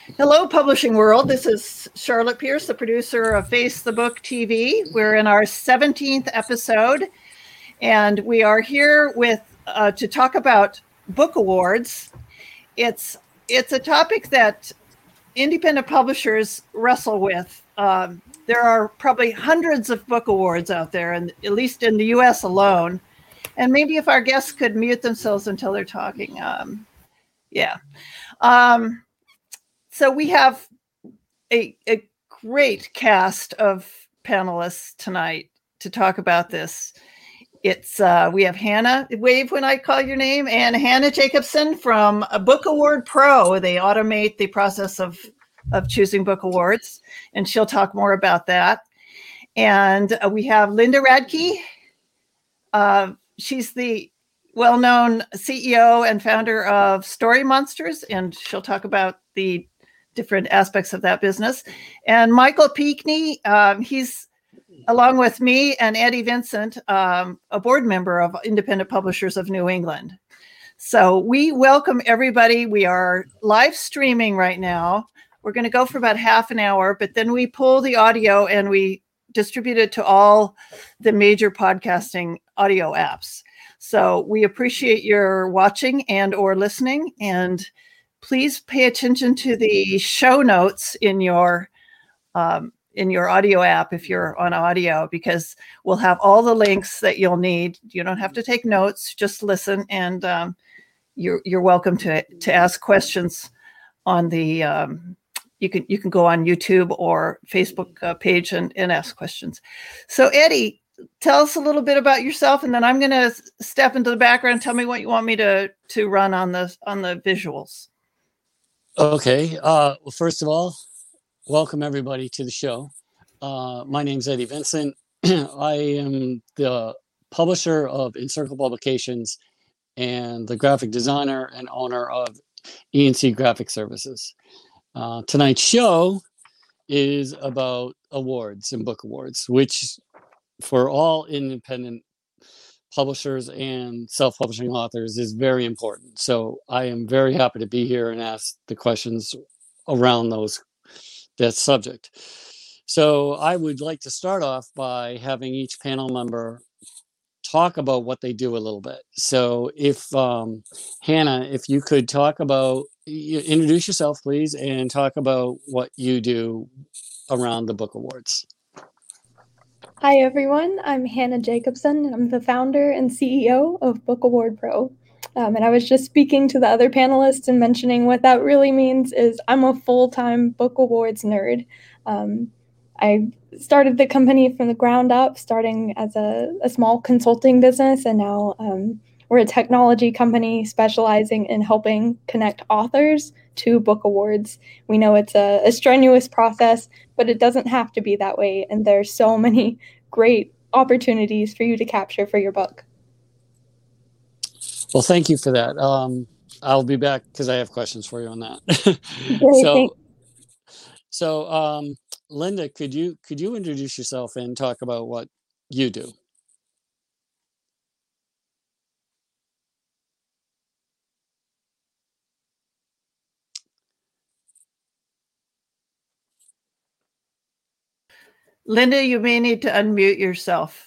Hello, publishing world. This is Charlotte Pierce, the producer of Face the Book TV. We're in our 17th episode, and we are here with to talk about book awards. It's a topic that independent publishers wrestle with. There are probably hundreds of book awards out there, and at least in the U.S. alone. And maybe if our guests could mute themselves until they're talking. So we have a great cast of panelists tonight to talk about this. It's we have Hannah, wave when I call your name, and Hannah Jacobson from Book Award Pro. They automate the process of choosing book awards, and she'll talk more about that. And we have Linda Radke. She's the well-known CEO and founder of Story Monsters, and she'll talk about the different aspects of that business. And Michael Peakney, he's, along with me and Eddie Vincent, a board member of Independent Publishers of New England. So we welcome everybody. We are live streaming right now. We're going to go for about half an hour, but then we pull the audio and we distribute it to all the major podcasting audio apps. So we appreciate your watching and or listening, and please pay attention to the show notes in your audio app if you're on audio, because we'll have all the links that you'll need. You don't have to take notes, just listen, and you're welcome to ask questions on the you can go on YouTube or Facebook page and ask questions. So Eddie, tell us a little bit about yourself, and then I'm going to step into the background. Tell me what you want me to run on the visuals. Okay. Well, first of all, welcome everybody to the show. My name's Eddie Vincent. I am the publisher of Encircle Publications and the graphic designer and owner of E&C Graphic Services. Tonight's show is about awards and book awards, which for all independent publishers and self-publishing authors is very important. So I am very happy to be here and ask the questions around that subject. So I would like to start off by having each panel member talk about what they do a little bit. So if Hannah, if you could introduce yourself, please, and talk about what you do around the book awards. Hi, everyone. I'm Hannah Jacobson. I'm the founder and CEO of Book Award Pro. And I was just speaking to the other panelists and mentioning what that really means is I'm a full-time book awards nerd. I started the company from the ground up, starting as a small consulting business, and now we're a technology company specializing in helping connect authors to book awards. We know it's a strenuous process, but it doesn't have to be that way. And there's so many great opportunities for you to capture for your book. Well, thank you for that. I'll be back because I have questions for you on that. Great, so Linda, could you introduce yourself and talk about what you do? Linda, you may need to unmute yourself.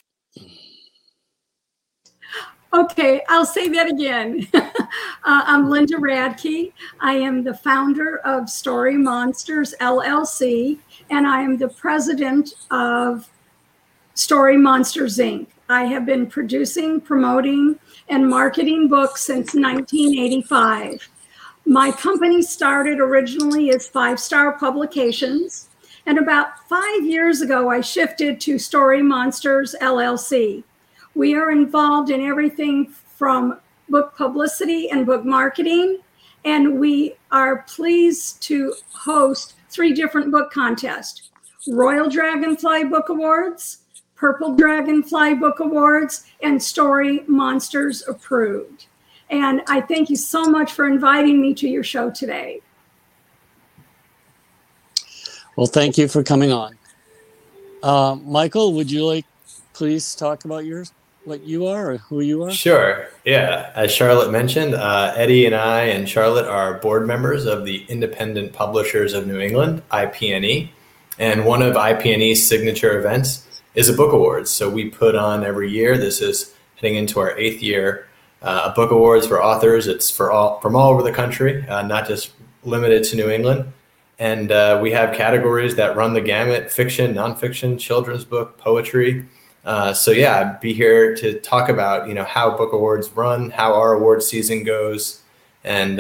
Okay, I'll say that again. I'm Linda Radke. I am the founder of Story Monsters, LLC, and I am the president of Story Monsters, Inc. I have been producing, promoting, and marketing books since 1985. My company started originally as Five Star Publications, and about 5 years ago, I shifted to Story Monsters, LLC. We are involved in everything from book publicity and book marketing, and we are pleased to host 3 different book contests: Royal Dragonfly Book Awards, Purple Dragonfly Book Awards, and Story Monsters Approved. And I thank you so much for inviting me to your show today. Well, thank you for coming on. Michael, would you like please talk about yours? what you are or who you are? Sure. Yeah. As Charlotte mentioned, Eddie and I and Charlotte are board members of the Independent Publishers of New England, IPNE. And one of IPNE's signature events is a book awards. So we put on every year, this is heading into our 8th year, a book awards for authors. It's from all over the country, not just limited to New England. And we have categories that run the gamut: fiction, nonfiction, children's book, poetry. So yeah, I'd be here to talk about, how book awards run, how our award season goes, and,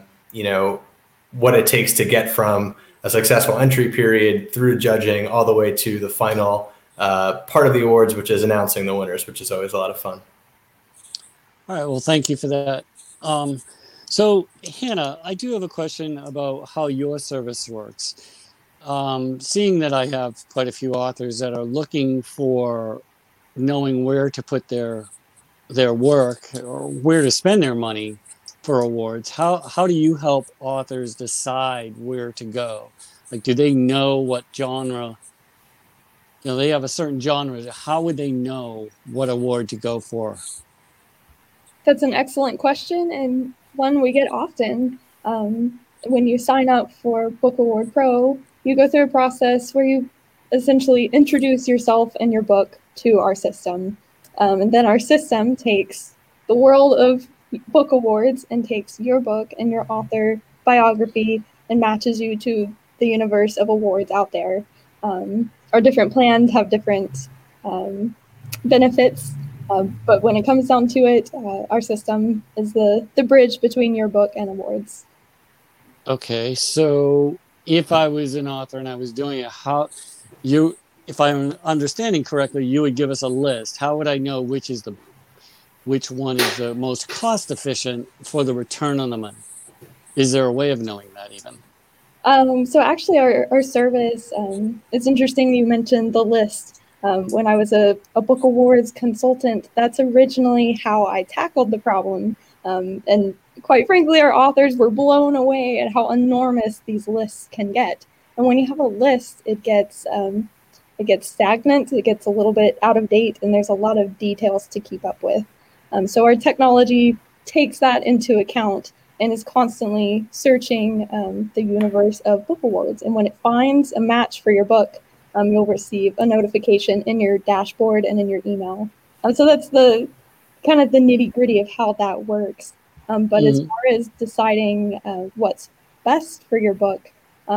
what it takes to get from a successful entry period through judging all the way to the final part of the awards, which is announcing the winners, which is always a lot of fun. All right. Well, thank you for that. So Hannah, I do have a question about how your service works. Seeing that I have quite a few authors that are looking for knowing where to put their work or where to spend their money for awards, how do you help authors decide where to go? Like, do they know what genre? They have a certain genre. How would they know what award to go for? That's an excellent question, and one we get often. When you sign up for Book Award Pro, you go through a process where you essentially introduce yourself and your book to our system. And then our system takes the world of book awards and takes your book and your author biography and matches you to the universe of awards out there. Our different plans have different benefits, but when it comes down to it, our system is the bridge between your book and awards. Okay, so if I was an author and I was doing it, if I'm understanding correctly, you would give us a list. How would I know which one is the most cost efficient for the return on the money? Is there a way of knowing that even? So actually our service, it's interesting you mentioned the list. When I was a book awards consultant, that's originally how I tackled the problem. And quite frankly, our authors were blown away at how enormous these lists can get. And when you have a list, it gets stagnant, it gets a little bit out of date, and there's a lot of details to keep up with. So our technology takes that into account and is constantly searching the universe of book awards. And when it finds a match for your book, you'll receive a notification in your dashboard and in your email. So that's the kind of the nitty gritty of how that works. But as far as deciding what's best for your book,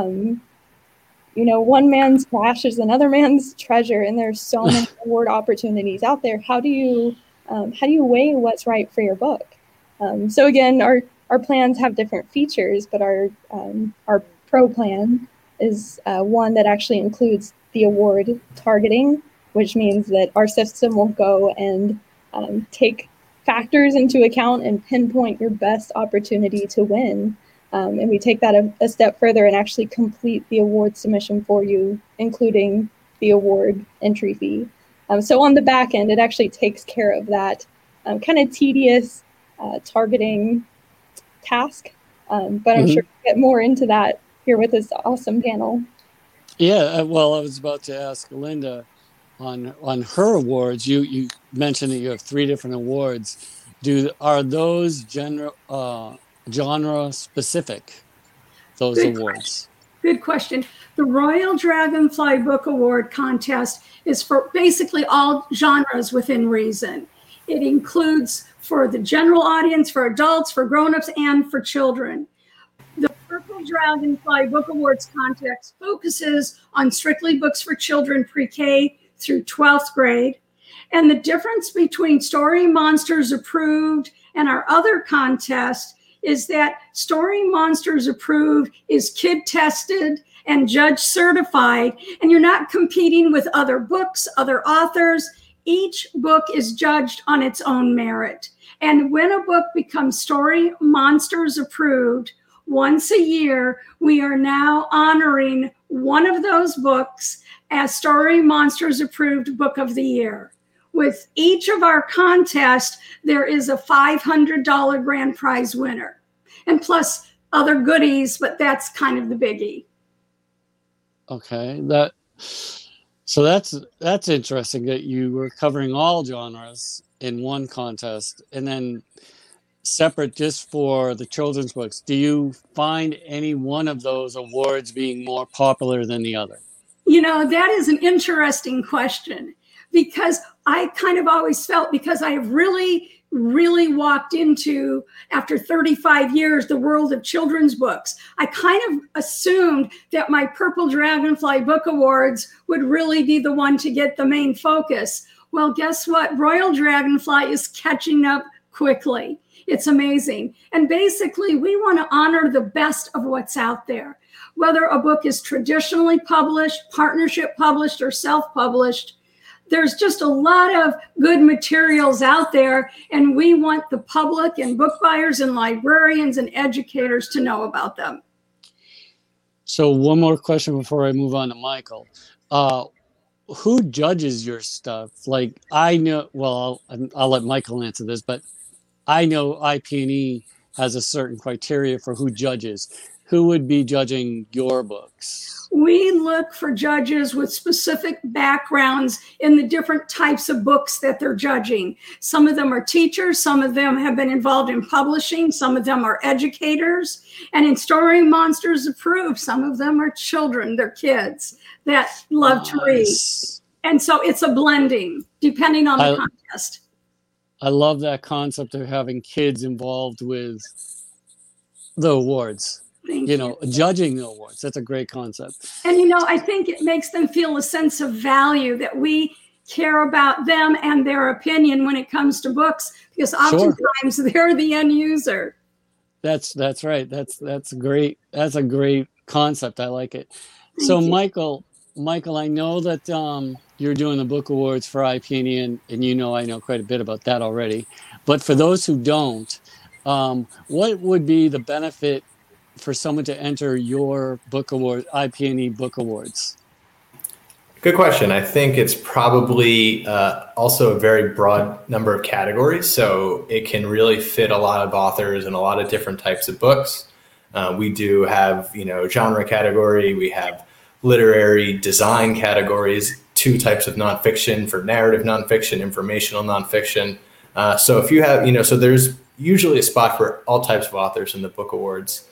one man's trash is another man's treasure, and there's so many award opportunities out there. How do you weigh what's right for your book? So again, our plans have different features, but our pro plan is one that actually includes the award targeting, which means that our system will go and take factors into account and pinpoint your best opportunity to win. And we take that a step further and actually complete the award submission for you, including the award entry fee. So on the back end, it actually takes care of that kind of tedious targeting task. But I'm sure we'll get more into that here with this awesome panel. Yeah, well, I was about to ask Linda on her awards. You mentioned that you have 3 different awards. Are those genre specific, those awards? Good question. The Royal Dragonfly Book Award contest is for basically all genres within reason. It includes for the general audience, for adults, for grown-ups, and for children. The Purple Dragonfly Book Awards contest focuses on strictly books for children pre-K through 12th grade. And the difference between Story Monsters Approved and our other contest is that Story Monsters Approved is kid tested and judge certified, and you're not competing with other books, other authors. Each book is judged on its own merit. And when a book becomes Story Monsters Approved, once a year, we are now honoring one of those books as Story Monsters Approved Book of the Year. With each of our contests, there is a $500 grand prize winner, and plus other goodies, but that's kind of the biggie. Okay, that's interesting that you were covering all genres in one contest, and then separate just for the children's books, do you find any one of those awards being more popular than the other? You know, that is an interesting question, because I kind of always felt, because I really walked into, after 35 years, the world of children's books, I kind of assumed that my Purple Dragonfly Book Awards would really be the one to get the main focus. Well, guess what? Royal Dragonfly is catching up quickly. It's amazing. And basically, we want to honor the best of what's out there. Whether a book is traditionally published, partnership published, or self-published, there's just a lot of good materials out there, and we want the public and book buyers and librarians and educators to know about them. So one more question before I move on to Michael. Who judges your stuff? Like, I know, well, I'll let Michael answer this, but I know IP&E has a certain criteria for who judges. Who would be judging your books? We look for judges with specific backgrounds in the different types of books that they're judging. Some of them are teachers, some of them have been involved in publishing, some of them are educators, and in Story Monsters Approved, some of them are children, they're kids that love to read. And so it's a blending depending on the contest. I love that concept of having kids involved with the awards. You know, judging the awards. That's a great concept. And, you know, I think it makes them feel a sense of value, that we care about them and their opinion when it comes to books, because oftentimes they're the end user. That's right. That's great. That's a great concept. I like it. Thank you. Michael, I know that you're doing the book awards for IP&E, and you know I know quite a bit about that already. But for those who don't, what would be the benefit for someone to enter your book award, IP&E book awards? Good question. I think it's probably also a very broad number of categories. So it can really fit a lot of authors and a lot of different types of books. We do have, genre category. We have literary design categories, 2 types of nonfiction for narrative nonfiction, informational nonfiction. So if you have, so there's usually a spot for all types of authors in the book awards.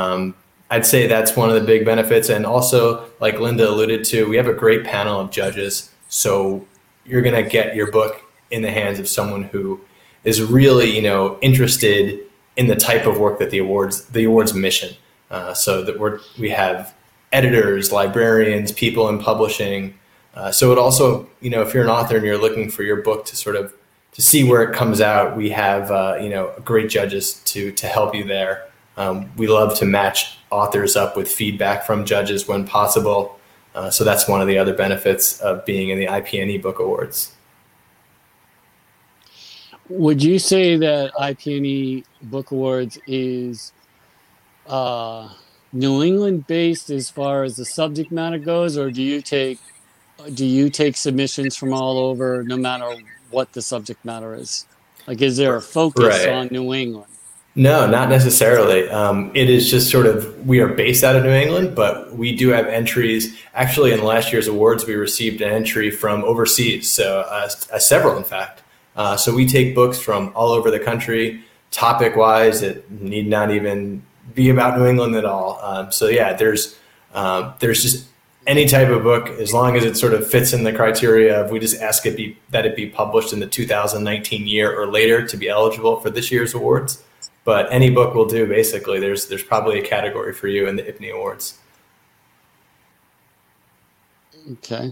I'd say that's one of the big benefits. And also, like Linda alluded to, we have a great panel of judges. So you're going to get your book in the hands of someone who is really, interested in the type of work that the awards mission. So that we have editors, librarians, people in publishing. So it also, if you're an author and you're looking for your book to see where it comes out, we have, great judges to help you there. We love to match authors up with feedback from judges when possible. So that's one of the other benefits of being in the IP&E Book Awards. Would you say that IP&E Book Awards is New England based as far as the subject matter goes, or do you take submissions from all over, no matter what the subject matter is? Like, is there a focus on New England? No, not necessarily. It is just we are based out of New England, but we do have entries. Actually, in last year's awards, we received an entry from overseas, so several, in fact. So we take books from all over the country, topic-wise. It need not even be about New England at all. So yeah, there's just any type of book, as long as it fits in the criteria of, we just ask that it be published in the 2019 year or later to be eligible for this year's awards. But any book will do, basically. There's probably a category for you in the IPNE Awards. Okay.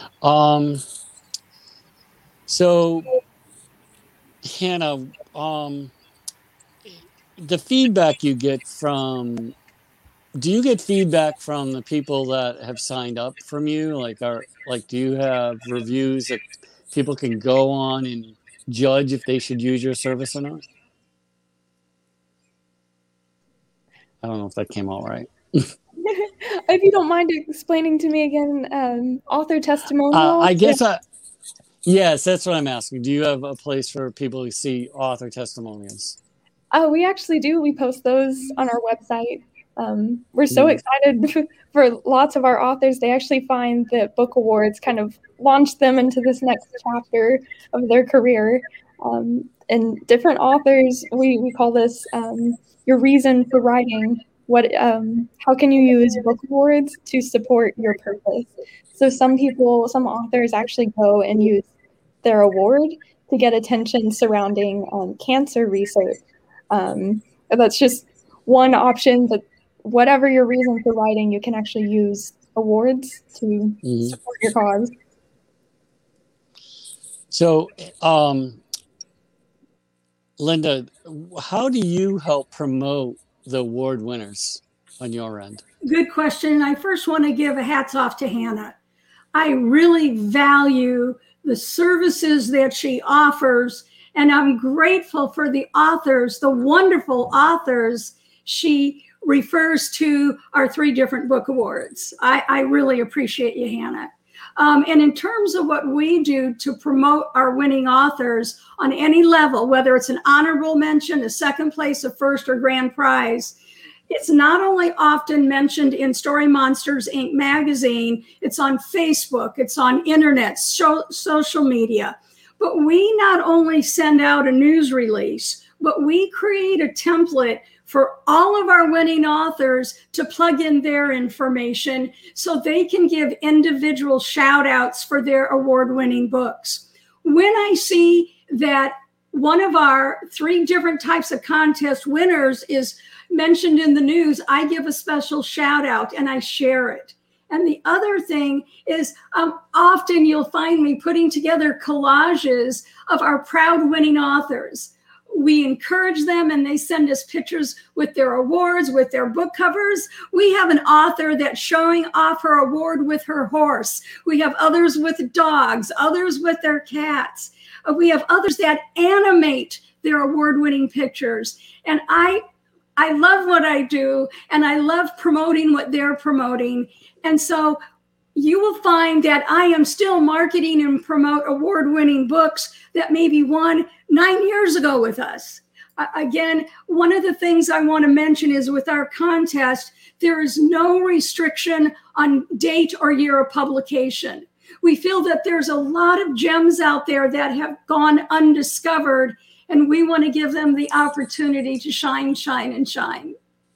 So, Hannah, the feedback you get do you get feedback from the people that have signed up from you? Do you have reviews that people can go on and judge if they should use your service or not? I don't know if that came out right. If you don't mind explaining to me again, author testimonial. Yes, that's what I'm asking. Do you have a place for people to see author testimonials? We actually do. We post those on our website. We're so excited for lots of our authors. They actually find that book awards kind of launch them into this next chapter of their career. And different authors, we call this your reason for writing. How can you use book awards to support your purpose? So some authors actually go and use their award to get attention surrounding cancer research. That's just one option, but whatever your reason for writing, you can actually use awards to support your cause. So, Linda, how do you help promote the award winners on your end? Good question. I first want to give a hats off to Hannah. I really value the services that she offers, and I'm grateful for the authors, the wonderful authors she refers to our 3 different book awards. I really appreciate you, Hannah. And in terms of what we do to promote our winning authors on any level, whether it's an honorable mention, a second place, a first, or grand prize, it's not only often mentioned in Story Monsters Inc. magazine, it's on Facebook, it's on internet, social media. But we not only send out a news release, but we create a template for all of our winning authors to plug in their information so they can give individual shout outs for their award-winning books. When I see that one of our 3 different types of contest winners is mentioned in the news, I give a special shout out and I share it. And the other thing is often you'll find me putting together collages of our proud winning authors. We encourage them and they send us pictures with their awards, with their book covers. We have an author that's showing off her award with her horse. We have others with dogs, others with their cats. We have others that animate their award-winning pictures. And I love what I do, and I love promoting what they're promoting. And so you will find that I am still marketing and promote award-winning books that maybe won 9 years ago with us. Again, one of the things I want to mention is with our contest, there is no restriction on date or year of publication. We feel that there's a lot of gems out there that have gone undiscovered, and we want to give them the opportunity to shine, shine, and shine.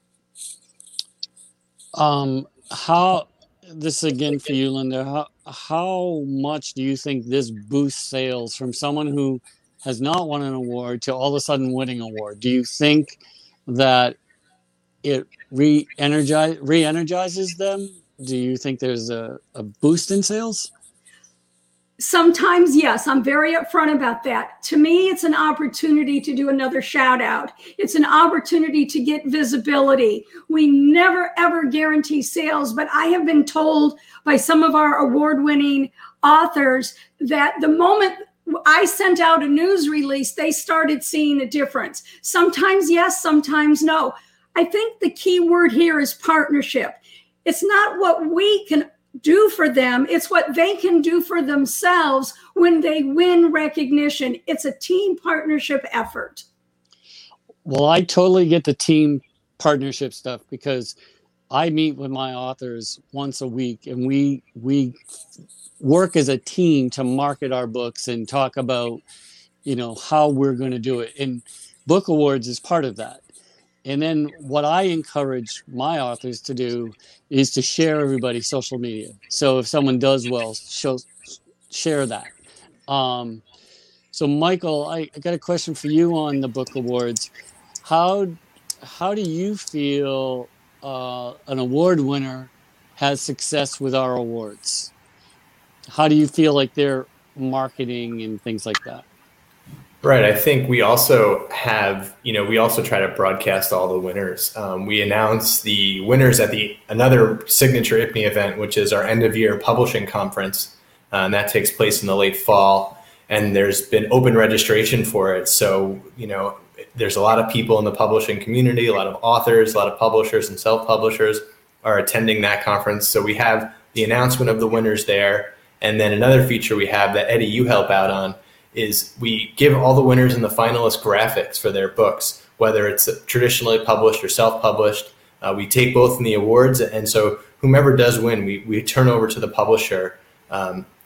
This again for you, Linda, how much do you think this boosts sales from someone who has not won an award to all of a sudden winning an award? Do you think that it re-energizes them? Do you think there's a boost in sales? Sometimes, yes, I'm very upfront about that. To me, it's an opportunity to do another shout out. It's an opportunity to get visibility. We never, ever guarantee sales, but I have been told by some of our award-winning authors that the moment I sent out a news release, they started seeing a difference. Sometimes yes, sometimes no. I think the key word here is partnership. It's not what we can do for them, it's what they can do for themselves when they win recognition. It's a team partnership effort. Well, I totally get the team partnership stuff because I meet with my authors once a week and we work as a team to market our books and talk about, how we're going to do it. And book awards is part of that. And then what I encourage my authors to do is to share everybody's social media. So if someone does well, share that. So Michael, I got a question for you on the book awards. How do you feel an award winner has success with our awards? How do you feel like they're marketing and things like that? Right. I think we also have, we also try to broadcast all the winners. We announce the winners at another signature IPNY event, which is our end of year publishing conference. And that takes place in the late fall. And there's been open registration for it. So, there's a lot of people in the publishing community, a lot of authors, a lot of publishers and self-publishers are attending that conference. So we have the announcement of the winners there. And then another feature we have that Eddie, you help out on, is we give all the winners and the finalists graphics for their books, whether it's traditionally published or self-published. We take both in the awards, and so whomever does win, we turn over to the publisher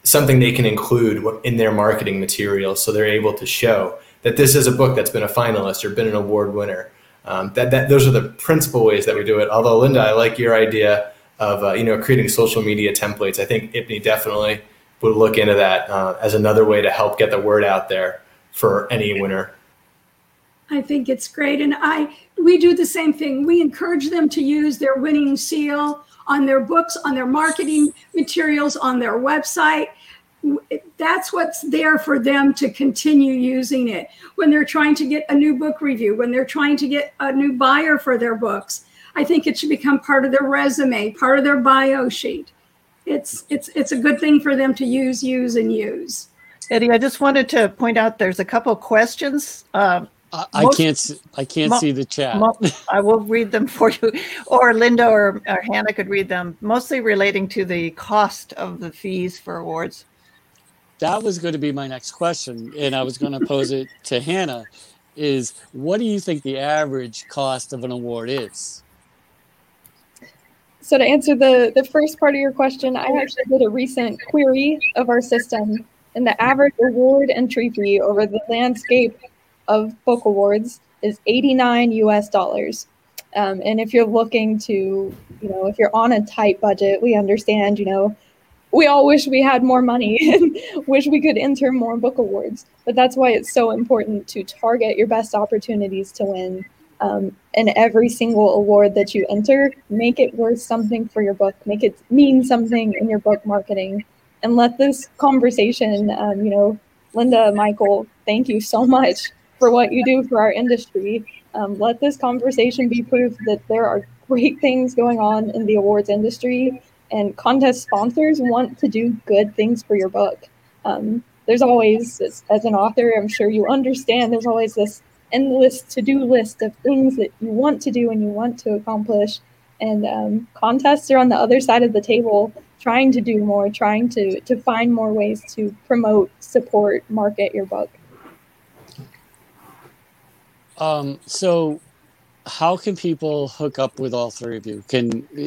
something they can include in their marketing materials, so they're able to show that this is a book that's been a finalist or been an award winner. Those are the principal ways that we do it. Although, Linda, I like your idea of creating social media templates. I think IPNY definitely would look into that as another way to help get the word out there for any winner. I think it's great. And we do the same thing. We encourage them to use their winning seal on their books, on their marketing materials, on their website. That's what's there for them to continue using it. When they're trying to get a new book review, when they're trying to get a new buyer for their books, I think it should become part of their resume, part of their bio sheet. It's a good thing for them to use, and use. Eddie, I just wanted to point out there's a couple questions. I can't see the chat. I will read them for you, or Linda or Hannah could read them, mostly relating to the cost of the fees for awards. That was going to be my next question, and I was going to pose it to Hannah, is what do you think the average cost of an award is? So to answer the first part of your question, I actually did a recent query of our system, and the average award entry fee over the landscape of book awards is $89 US. And if you're looking to, if you're on a tight budget, we understand, we all wish we had more money and wish we could enter more book awards. But that's why it's so important to target your best opportunities to win. And every single award that you enter, make it worth something for your book, make it mean something in your book marketing, and let this conversation, Linda, Michael, thank you so much for what you do for our industry. Let this conversation be proof that there are great things going on in the awards industry, and contest sponsors want to do good things for your book. There's always, as an author, I'm sure you understand, there's always this endless to-do list of things that you want to do and you want to accomplish. And contests are on the other side of the table, trying to do more, trying to find more ways to promote, support, market your book. So how can people hook up with all three of you?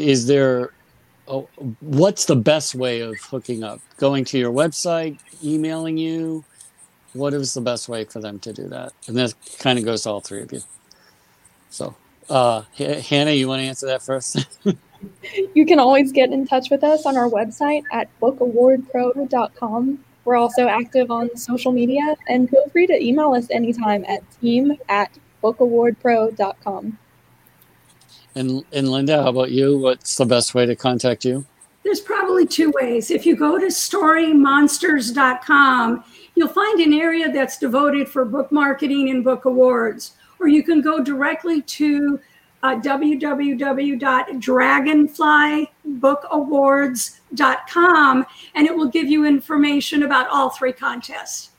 What's the best way of hooking up? Going to your website, emailing you? What is the best way for them to do that? And that kind of goes to all three of you. So, Hannah, you want to answer that first? You can always get in touch with us on our website at bookawardpro.com. We're also active on social media, and feel free to email us anytime at team@bookawardpro.com. And Linda, how about you? What's the best way to contact you? There's probably two ways. If you go to storymonsters.com, you'll find an area that's devoted for book marketing and book awards. Or you can go directly to www.dragonflybookawards.com, and it will give you information about all three contests.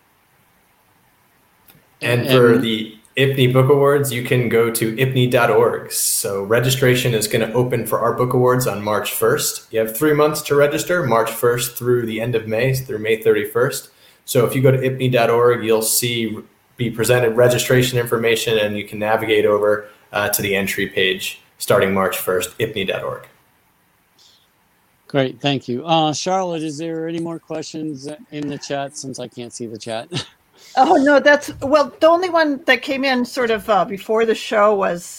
And for the IPNY Book Awards, you can go to ipny.org. So registration is going to open for our book awards on March 1st. You have 3 months to register, March 1st through the end of May, through May 31st. So if you go to ipny.org, you'll be presented registration information, and you can navigate over to the entry page starting March 1st, ipny.org. Great, thank you. Charlotte, is there any more questions in the chat, since I can't see the chat? Oh, no, the only one that came in sort of before the show was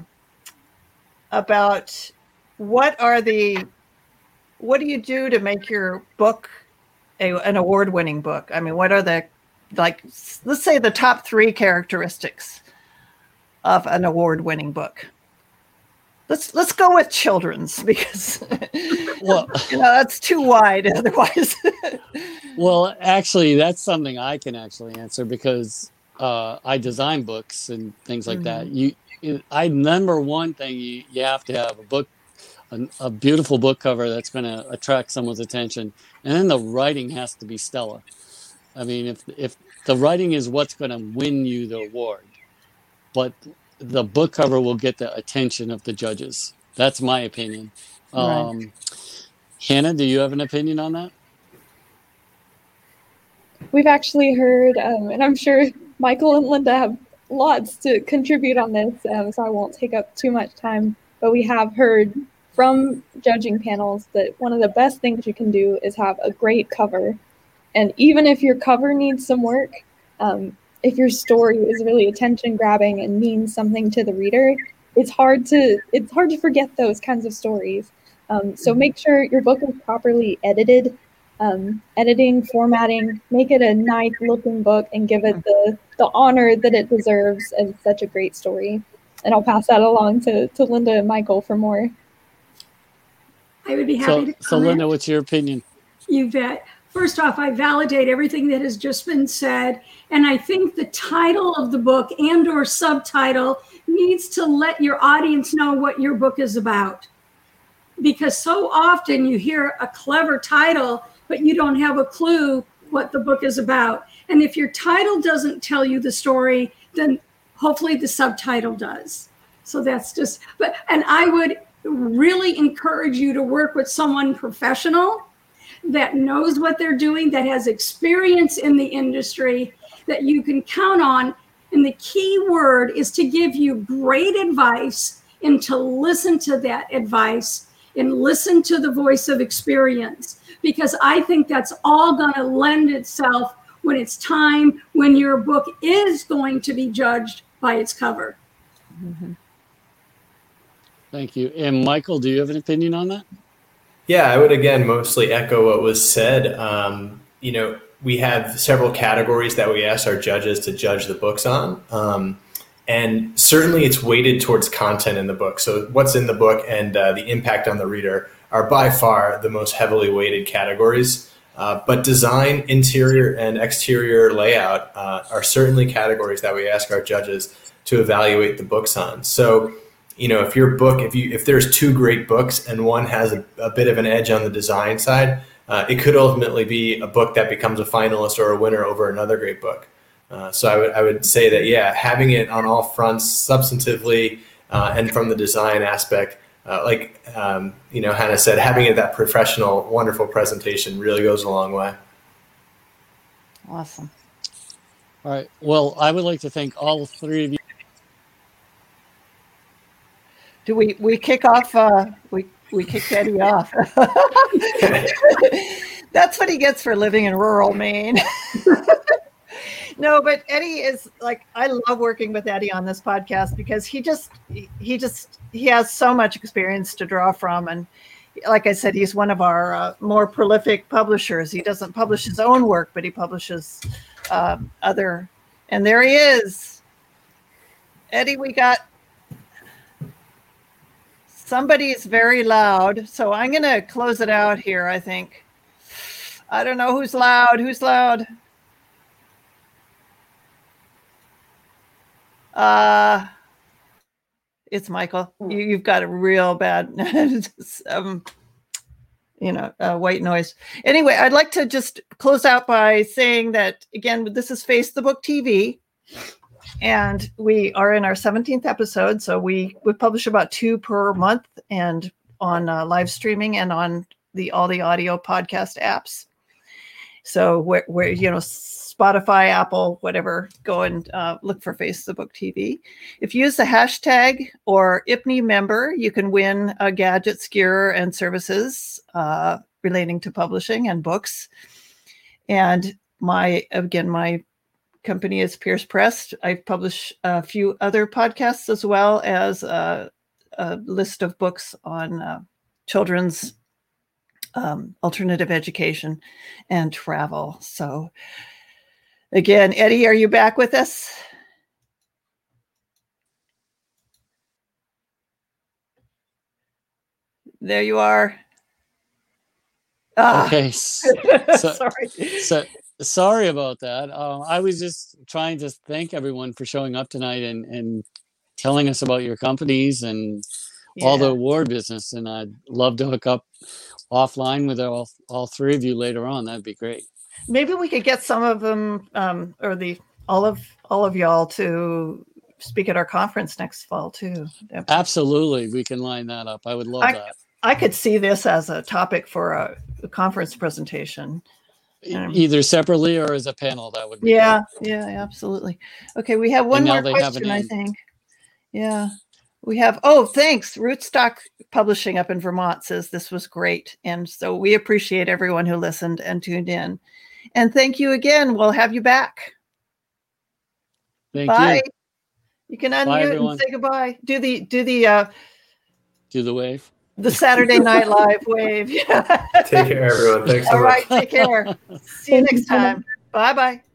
about what do you do to make your book an award-winning book? I mean, what are let's say the top 3 characteristics of an award-winning book? Let's go with children's, because that's too wide otherwise. Well, actually, that's something I can actually answer, because I design books and things like that. Number one thing, you have to have a beautiful book cover that's going to attract someone's attention, and then the writing has to be stellar. I mean, if the writing is what's going to win you the award, but the book cover will get the attention of the judges. That's my opinion. Right. Hannah, do you have an opinion on that? We've actually heard, and I'm sure Michael and Linda have lots to contribute on this, so I won't take up too much time, but we have heard from judging panels that one of the best things you can do is have a great cover. And even if your cover needs some work, if your story is really attention grabbing and means something to the reader, it's hard to forget those kinds of stories. So make sure your book is properly edited. Editing, formatting, make it a nice looking book and give it the honor that it deserves as such a great story. And I'll pass that along to Linda and Michael for more. I would be happy to comment. So Linda, what's your opinion? You bet. First off, I validate everything that has just been said. And I think the title of the book and or subtitle needs to let your audience know what your book is about. Because so often you hear a clever title, but you don't have a clue what the book is about. And if your title doesn't tell you the story, then hopefully the subtitle does. So that's just, and I would really encourage you to work with someone professional that knows what they're doing, that has experience in the industry, that you can count on. And the key word is to give you great advice and to listen to that advice and listen to the voice of experience, because I think that's all going to lend itself when it's time, when your book is going to be judged by its cover. Mm-hmm. Thank you. And Michael, do you have an opinion on that? Yeah, I would again mostly echo what was said. We have several categories that we ask our judges to judge the books on. And certainly it's weighted towards content in the book. So what's in the book and the impact on the reader are by far the most heavily weighted categories. But design, interior, and exterior layout are certainly categories that we ask our judges to evaluate the books on. So, if your book, if there's two great books and one has a bit of an edge on the design side, it could ultimately be a book that becomes a finalist or a winner over another great book. So I would say that, yeah, having it on all fronts, substantively and from the design aspect, Hannah said, having it that professional, wonderful presentation really goes a long way. Awesome. All right. Well, I would like to thank all three of you. Do we kick off? We kicked Eddie off. That's what he gets for living in rural Maine. No, but Eddie is I love working with Eddie on this podcast because he has so much experience to draw from. And like I said, he's one of our more prolific publishers. He doesn't publish his own work, but he publishes other. And there he is. Eddie, we got somebody's very loud. So I'm going to close it out here, I think. I don't know who's loud. Who's loud? It's Michael. You've got a real bad, white noise. Anyway, I'd like to just close out by saying that, again, this is Face the Book TV, and we are in our 17th episode. So we publish about 2 per month, and on live streaming and on all the audio podcast apps. So where Spotify, Apple, whatever, go and look for Face the Book TV. If you use the hashtag or IPNI member, you can win gadgets, gear, and services relating to publishing and books. And my company is Pierce Press. I publish a few other podcasts as well as a list of books on children's alternative education and travel. So again, Eddie, are you back with us? There you are. Okay. Sorry. Sorry about that. I was just trying to thank everyone for showing up tonight and telling us about your companies and all the award business. And I'd love to hook up offline with all three of you later on. That'd be great. Maybe we could get some of them or all of y'all to speak at our conference next fall too. Absolutely. We can line that up. I would love that. I could see this as a topic for a conference presentation. Either separately or as a panel, that would be great. Yeah, absolutely. Okay, we have one more question, I think. Yeah. We have, thanks. Rootstock Publishing up in Vermont says this was great. And so we appreciate everyone who listened and tuned in. And thank you again. We'll have you back. Thank Bye. you. You can Bye, unmute everyone. and say goodbye. Do the wave. The Saturday Night Live wave. Yeah. Take care, everyone. Thanks so All much. right. Take care. See you next time. Bye-bye.